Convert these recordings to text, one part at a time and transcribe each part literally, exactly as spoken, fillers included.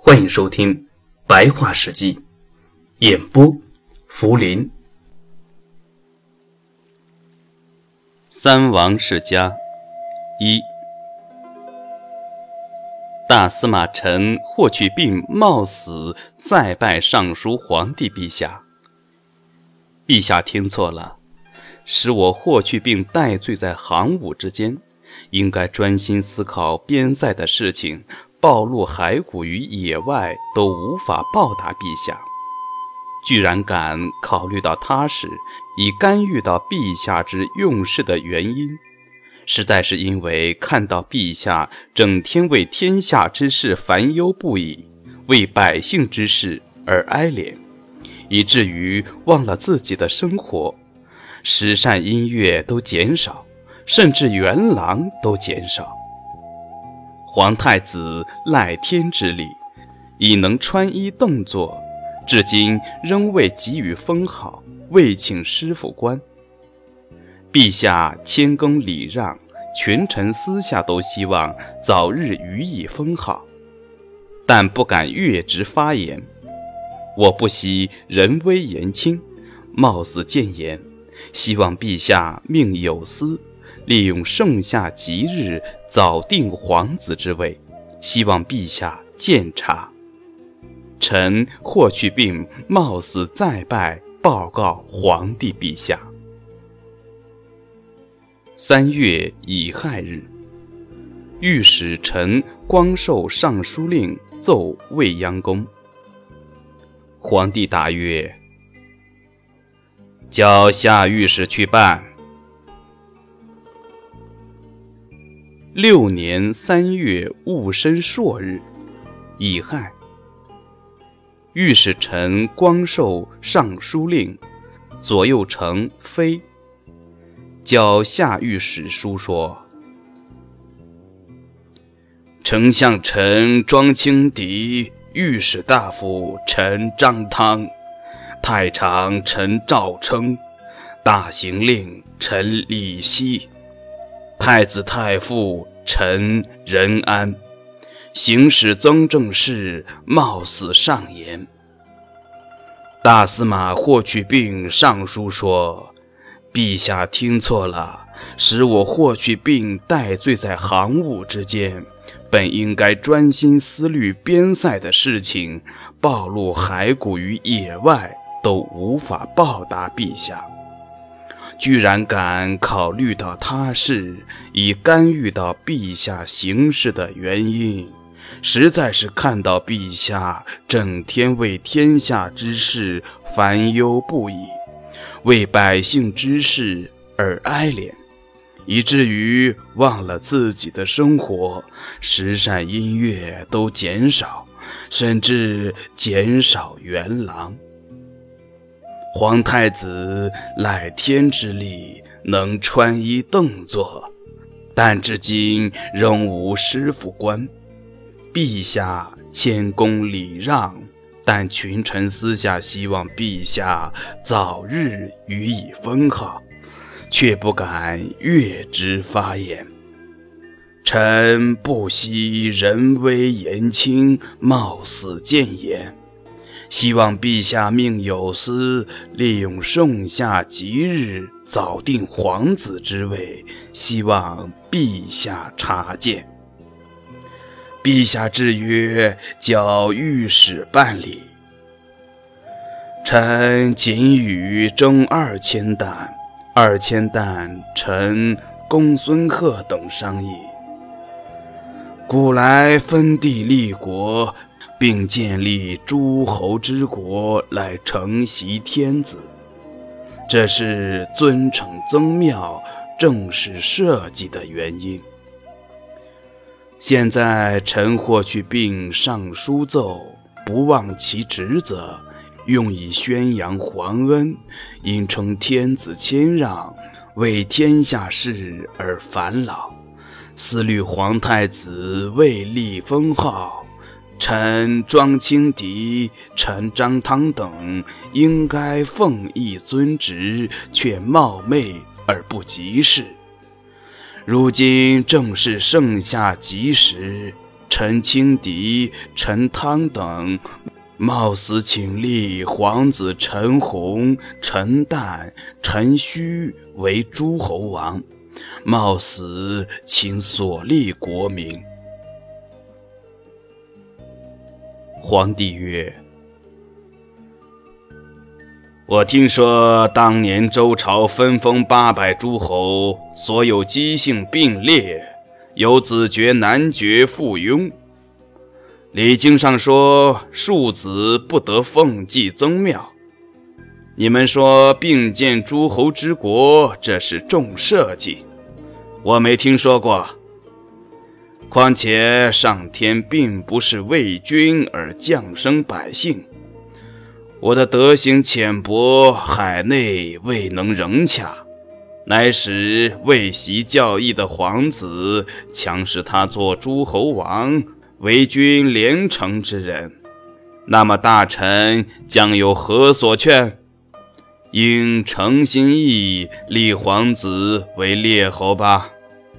欢迎收听《白话史记》，演播福林。 三王世家一。大司马陈霍去病冒死再拜尚书皇帝陛下。陛下听错了，使我霍去病戴罪在行伍之间，应该专心思考边塞的事情，暴露骸骨于野外都无法报答陛下，居然敢考虑到他事，以干预到陛下之用事的原因，实在是因为看到陛下整天为天下之事烦忧不已，为百姓之事而哀怜，以至于忘了自己的生活，时善音乐都减少，甚至元郎都减少。皇太子赖天之力，已能穿衣动作，至今仍未给予封号，未请师傅官。陛下谦恭礼让，群臣私下都希望早日予以封号，但不敢越职发言。我不惜人微言轻，貌似谏言，希望陛下命有司，利用盛夏吉日早定皇子之位，希望陛下鉴察。臣霍去病冒死再拜，报告皇帝陛下。三月乙亥日，御史陈光寿尚书令奏未央宫。皇帝答曰：叫下御史去办。六年三月戊申朔日，乙亥，御史陈光寿尚书令左右丞飞叫下御史书说：丞相陈庄清狄，御史大夫陈张汤，太常陈赵称，大行令陈李希，太子太傅陈仁安，行使曾正事冒死上言。大司马霍去病上书说：陛下听错了，使我霍去病戴罪在行伍之间，本应该专心思虑边塞的事情，暴露骸骨于野外都无法报答陛下，居然敢考虑到他事，以干预到陛下行事的原因，实在是看到陛下整天为天下之事烦忧不已，为百姓之事而哀怜，以至于忘了自己的生活，时善音乐都减少，甚至减少元郎。皇太子赖天之力，能穿衣动作，但至今仍无师傅官。陛下谦恭礼让，但群臣私下希望陛下早日予以封号，却不敢越职发言。臣不惜人微言轻，冒死谏言，希望陛下命有司，利用盛夏吉日早定皇子之位，希望陛下察见。陛下制曰：叫御史办理。臣仅与征二千担，二千担臣公孙贺等商议。古来分地立国，并建立诸侯之国来承袭天子，这是尊称宗庙、正式设计的原因。现在臣霍去病上书奏，不忘其职责，用以宣扬皇恩，因称天子谦让，为天下事而烦恼，思虑皇太子未立封号，臣庄清狄、陈张汤等应该奉义遵职，却冒昧而不及事。如今正是盛夏吉时， 陈清狄、陈汤等冒死请立皇子陈洪、陈旦、陈顼为诸侯王，冒死请所立国名。皇帝曰：我听说当年周朝分封八百诸侯，所有姬姓并列，有子爵、男爵、附庸。礼经上说庶子不得奉祭宗庙，你们说并建诸侯之国，这是重社稷，我没听说过。况且上天并不是为君而降生百姓，我的德行浅薄，海内未能融洽，乃使未习教义的皇子强使他做诸侯王，为君连城之人，那么大臣将有何所劝？应诚心意立皇子为列侯吧。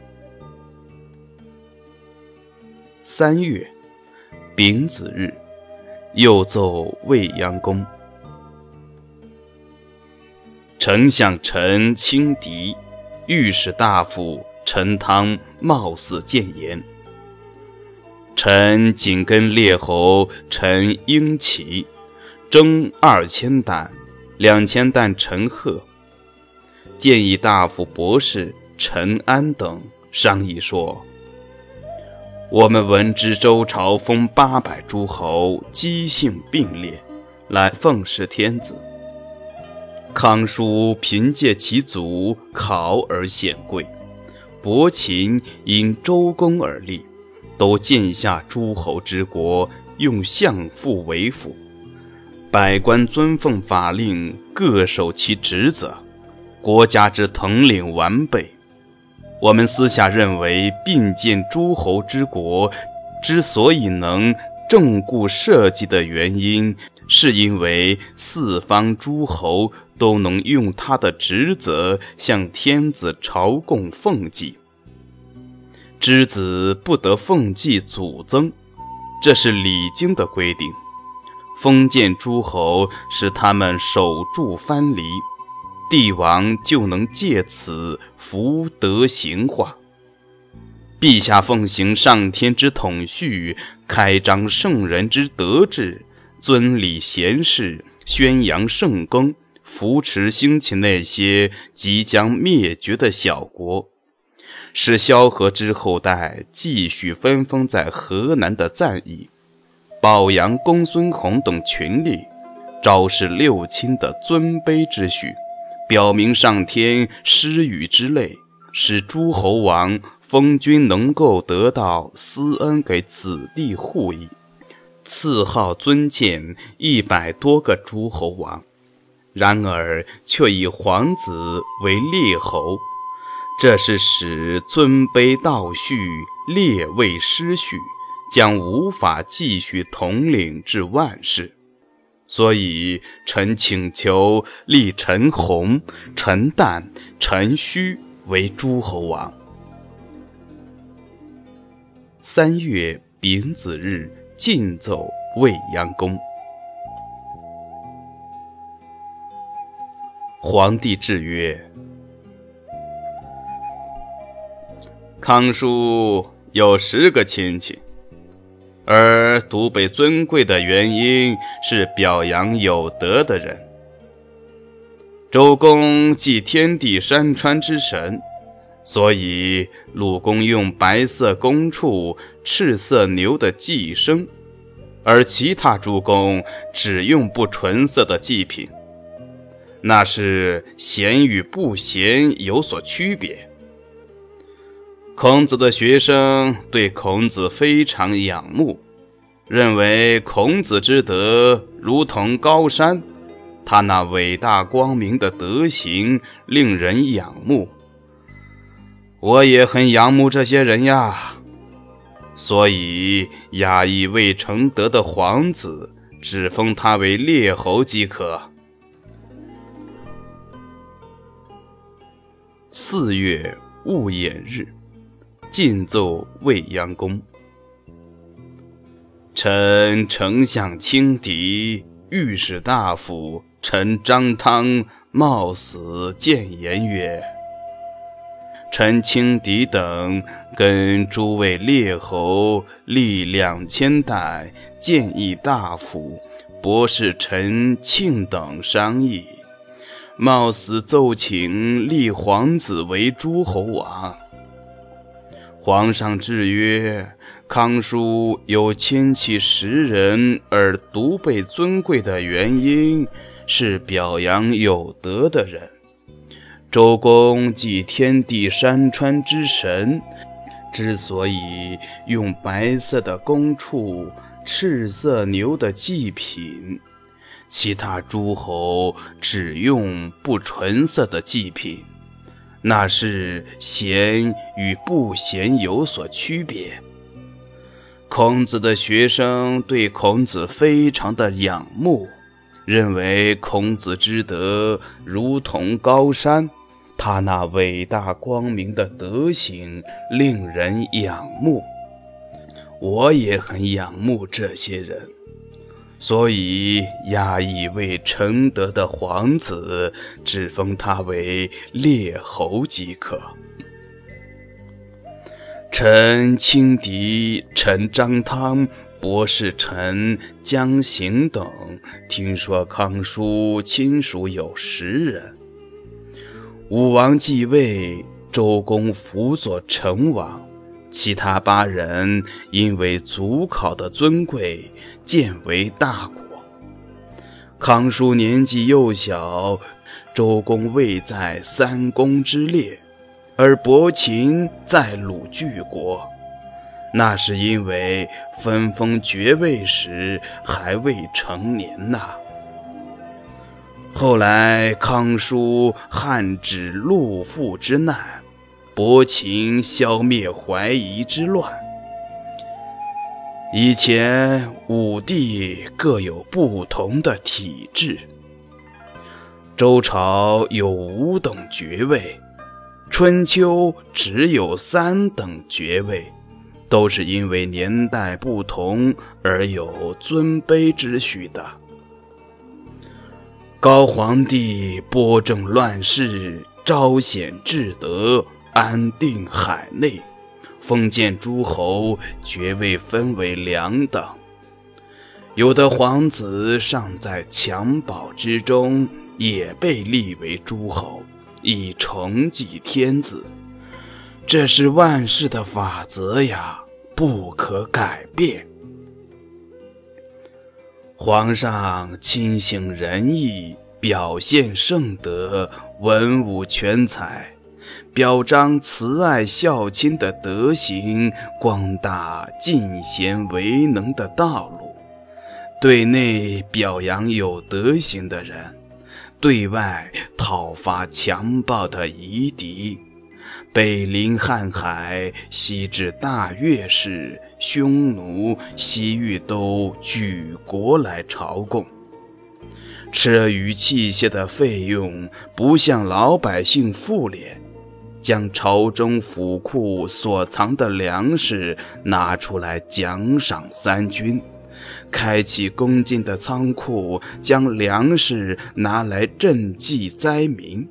三月，丙子日，又奏未央宫。丞相陈清狄、御史大夫陈汤冒死谏言。臣紧跟列侯陈婴齐，征二千担，两千担陈赫，建议大夫博士陈安等商议说：我们闻知周朝封八百诸侯，姬姓并列，来奉事天子。康叔凭借其祖考而显贵，伯禽因周公而立，都建下诸侯之国，用相父为辅，百官遵奉法令，各守其职责，国家之统领完备。我们私下认为，并建诸侯之国之所以能正固社稷的原因，是因为四方诸侯都能用他的职责向天子朝贡奉祭。之子不得奉祭祖宗，这是礼经的规定。封建诸侯使他们守住藩篱，帝王就能借此福德行化。陛下奉行上天之统序，开张圣人之德治，尊礼贤士，宣扬圣功，扶持兴起那些即将灭绝的小国，使萧何之后代继续分封在河南的赞邑，保扬公孙弘等群吏，昭示六亲的尊卑之序，表明上天施予之类，使诸侯王封君能够得到私恩给子弟护益，赐号尊建一百多个诸侯王，然而却以皇子为列侯，这是使尊卑倒序，列位失序，将无法继续统领至万世。所以臣请求立陈洪、陈旦、陈顼为诸侯王。三月丙子日，进奏未央宫。皇帝制曰：康叔有十个亲戚，而独被尊贵的原因是表扬有德的人。周公祭天地山川之神，所以鲁公用白色公畜、赤色牛的祭牲，而其他诸公只用不纯色的祭品，那是贤与不贤有所区别。孔子的学生对孔子非常仰慕，认为孔子之德如同高山，他那伟大光明的德行令人仰慕。我也很仰慕这些人呀，所以亚裔未成德的皇子只封他为列侯即可。四月戊寅日，进奏未央宫。 臣丞相轻敌，御史大夫陈章汤冒死谏言曰：臣轻敌等跟诸位列侯历两千代，建议大夫博士陈庆等商议，冒死奏请立皇子为诸侯王。皇上制曰：康叔有亲戚十人而独被尊贵的原因，是表扬有德的人。周公即天地山川之神，之所以用白色的弓处，赤色牛的祭品，其他诸侯只用不纯色的祭品，那是贤与不贤有所区别。孔子的学生对孔子非常的仰慕，认为孔子之德如同高山，他那伟大光明的德行令人仰慕。我也很仰慕这些人，所以压一位承德的皇子，只封他为列侯即可。臣轻敌、陈章汤、博士陈江行等听说康叔亲属有十人。武王继位，周公辅佐成王，其他八人因为祖考的尊贵，渐为大国。康叔年纪幼小，周公位在三公之列，而伯禽在鲁巨国，那是因为分封爵位时还未成年呐。后来康叔汉止陆父之难，伯禽消灭怀疑之乱。以前五帝各有不同的体制，周朝有五等爵位，春秋只有三等爵位，都是因为年代不同而有尊卑之序的。高皇帝拨正乱世，昭显至德，安定海内，封建诸侯爵位分为两等，有的皇子尚在襁褓之中，也被立为诸侯，以承继天子。这是万世的法则呀，不可改变。皇上亲行仁义，表现圣德，文武全才，表彰慈爱孝亲的德行，光大尽贤为能的道路。对内表扬有德行的人，对外讨伐强暴的夷狄。北临瀚海，西至大月氏，匈奴、西域都举国来朝贡。车舆器械的费用不向老百姓付敛，将朝中府库所藏的粮食拿出来奖赏三军，开启恭敬的仓库，将粮食拿来赈济灾民。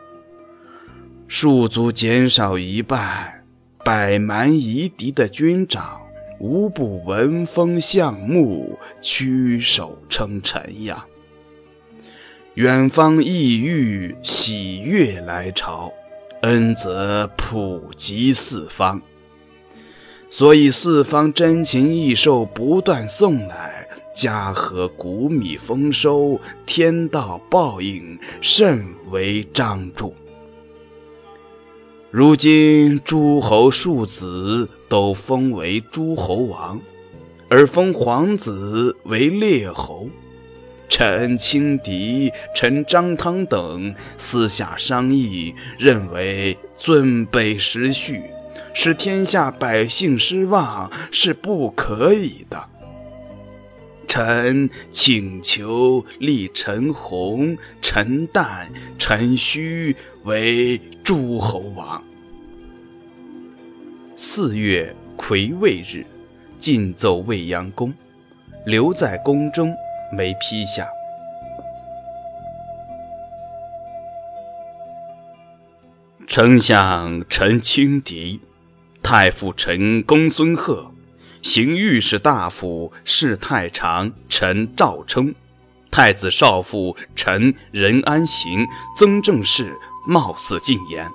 戍卒减少一半，百蛮夷狄的军长无不闻风向目，屈首称臣呀。远方异域，喜悦来朝，恩泽普及四方。所以四方珍禽异兽不断送来，嘉禾谷米丰收，天道报应甚为张著。如今诸侯庶子都封为诸侯王，而封皇子为列侯。陈轻敌、陈章汤等私下商议，认为尊卑失序，使天下百姓失望，是不可以的。臣请求立陈洪、陈旦、陈须为诸侯王。四月癸未日，进奏未央宫， 留在宫中，没批下。丞相陈清狄，太傅陈公孙贺，行御史大夫侍太常陈兆称，太子少傅陈仁安行，曾正事貌似进言。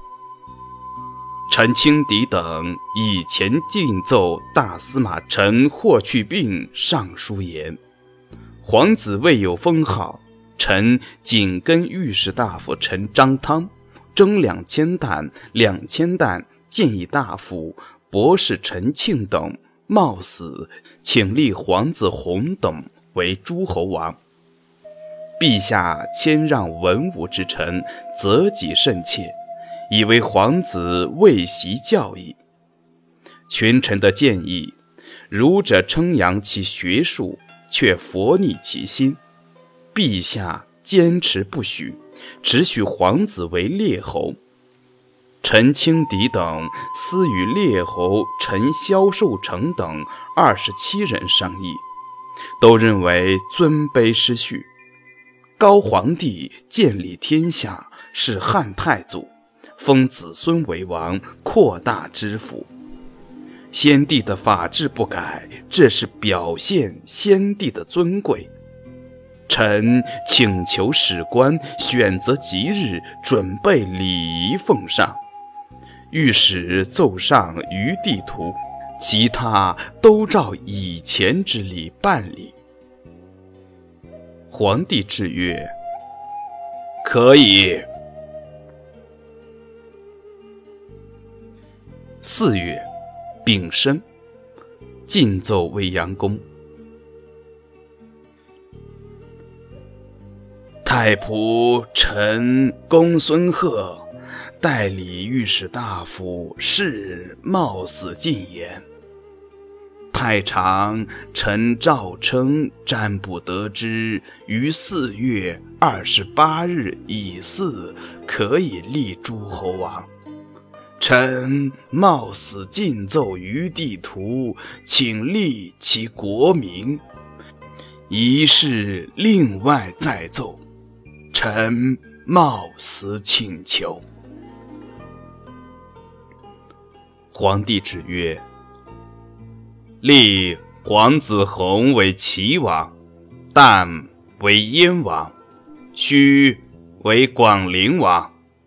陈清狄等以前进奏大司马陈霍去病上书言，皇子未有封号，臣紧跟御史大夫陈章汤，征两千担，两千担建议大夫博士陈庆等冒死，请立皇子弘等为诸侯王。陛下谦让文武之臣，择己甚切，以为皇子未习教义。群臣的建议，儒者称扬其学术，却佛逆其心。陛下坚持不许，只许皇子为列侯。陈清狄等私与列侯陈萧寿成等二十七人商议，都认为尊卑失序。高皇帝建立天下，是汉太祖，封子孙为王，扩大知府。先帝的法制不改，这是表现先帝的尊贵。臣请求史官选择吉日，准备礼仪奉上。御史奏上于地图，其他都照以前之礼办理。皇帝制曰：可以。四月，丙申，进奏未央宫。太仆陈公孙贺代理御史大夫事冒死进言，太常陈兆称占卜得知，于四月二十八日乙巳可以立诸侯王。臣冒死进奏于地图，请立其国名，一事另外再奏。臣冒死请求。皇帝旨曰：立皇子弘为齐王，旦为燕王，戌为广陵王。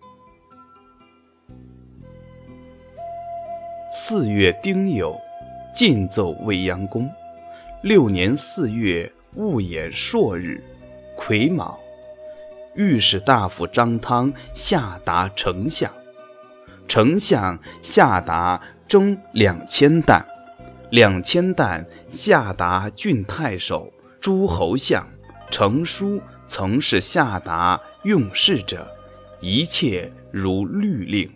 四月丁酉，进奏未央宫。六年四月戊寅朔日，癸卯，御史大夫张汤下达丞相，丞相下达征两千担，两千担下达郡太守、诸侯相，成书曾是下达用事者，一切如律令。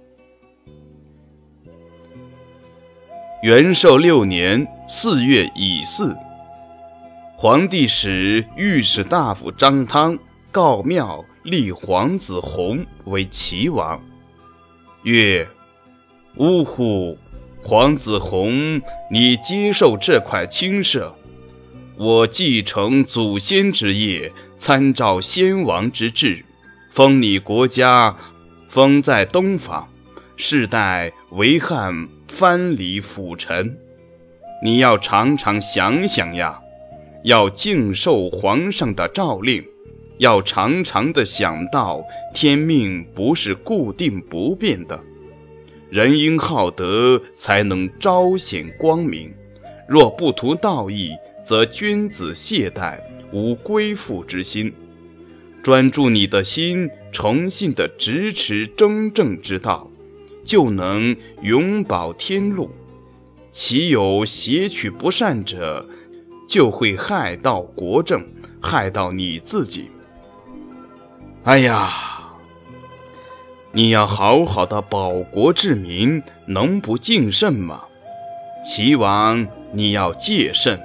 元寿六年四月乙巳，皇帝使御史大夫张汤告庙立皇子弘为齐王，曰：呜呼，皇子弘，你接受这块亲赦，我继承祖先之业，参照先王之制，封你国家，封在东方，世代为汉藩篱辅臣。你要常常想想呀，要敬受皇上的诏令，要常常地想到天命不是固定不变的，人应好德，才能彰显光明。若不图道义，则君子懈怠，无归附之心。专注你的心，诚信地直持真正之道，就能永保天路。其有挟取不善者，就会害到国政，害到你自己。哎呀，你要好好的保国治民，能不谨慎吗？齐王，你要戒慎。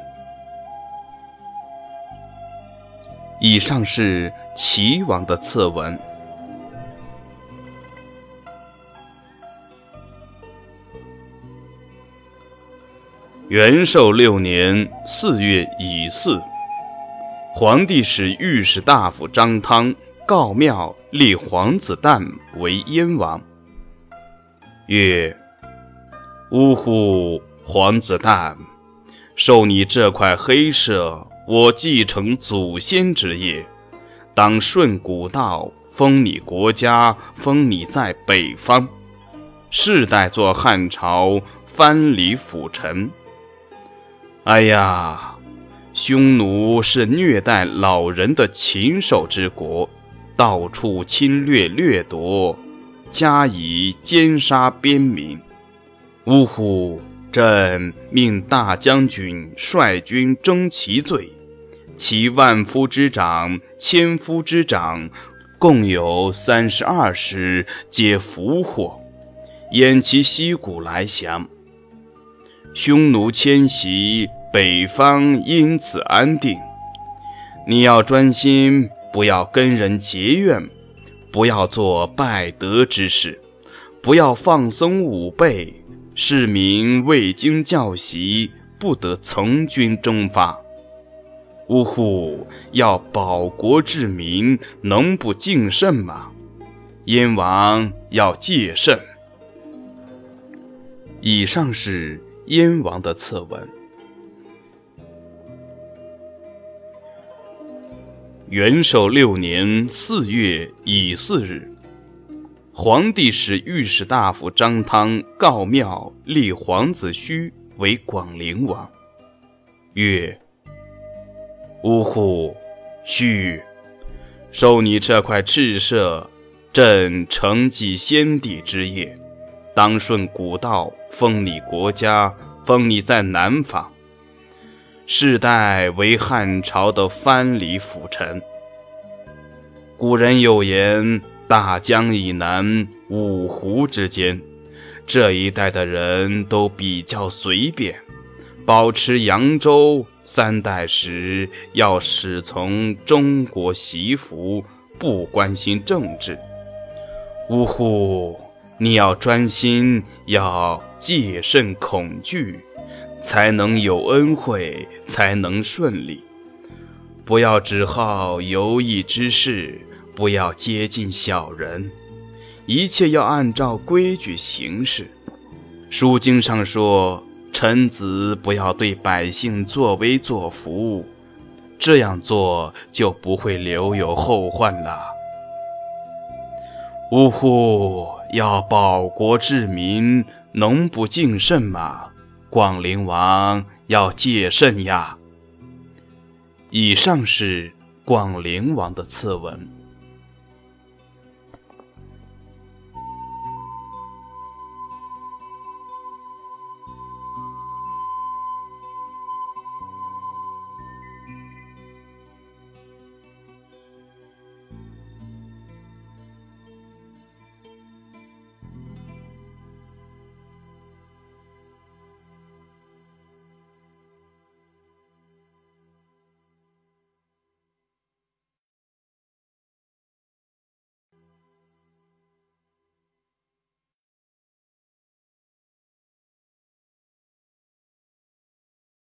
以上是齐王的策文。 元寿六年四月乙巳，皇帝使御史大夫张汤告庙立皇子旦为燕王。曰：呜呼，皇子旦，受你这块黑舍，我继承祖先之业，当顺古道，封你国家，封你在北方，世代做汉朝藩篱辅臣。哎呀，匈奴是虐待老人的禽兽之国，到处侵略掠夺，加以奸杀边民。呜呼，朕命大将军率军征其罪，其万夫之长、千夫之长，共有三十二师，皆俘获，掩其溪谷来降。匈奴迁徙，北方因此安定。你要专心，不要跟人结怨，不要做败德之事，不要放松武备，士民未经教习，不得从军征发。呜呼，要保国治民，能不敬慎吗？燕王要戒慎。以上是燕王的策文。元寿六年四月乙巳日，皇帝使御史大夫张汤告庙立皇子胥为广陵王。曰：呜呼，胥，受你这块赤舍，朕承继先帝之业，当顺古道，封你国家，封你在南方，世代为汉朝的藩篱辅臣。古人有言，大江以南，五湖之间，这一带的人都比较随便，保持扬州三代时要使从中国习服，不关心政治。呜呼，你要专心，要戒慎恐惧，才能有恩惠，才能顺利。不要只好游艺之事，不要接近小人，一切要按照规矩行事。书经上说，臣子不要对百姓作威作福，这样做就不会留有后患了。呜呼，要保国治民，能不敬慎吗？广陵王要戒慎呀。以上是广陵王的策文。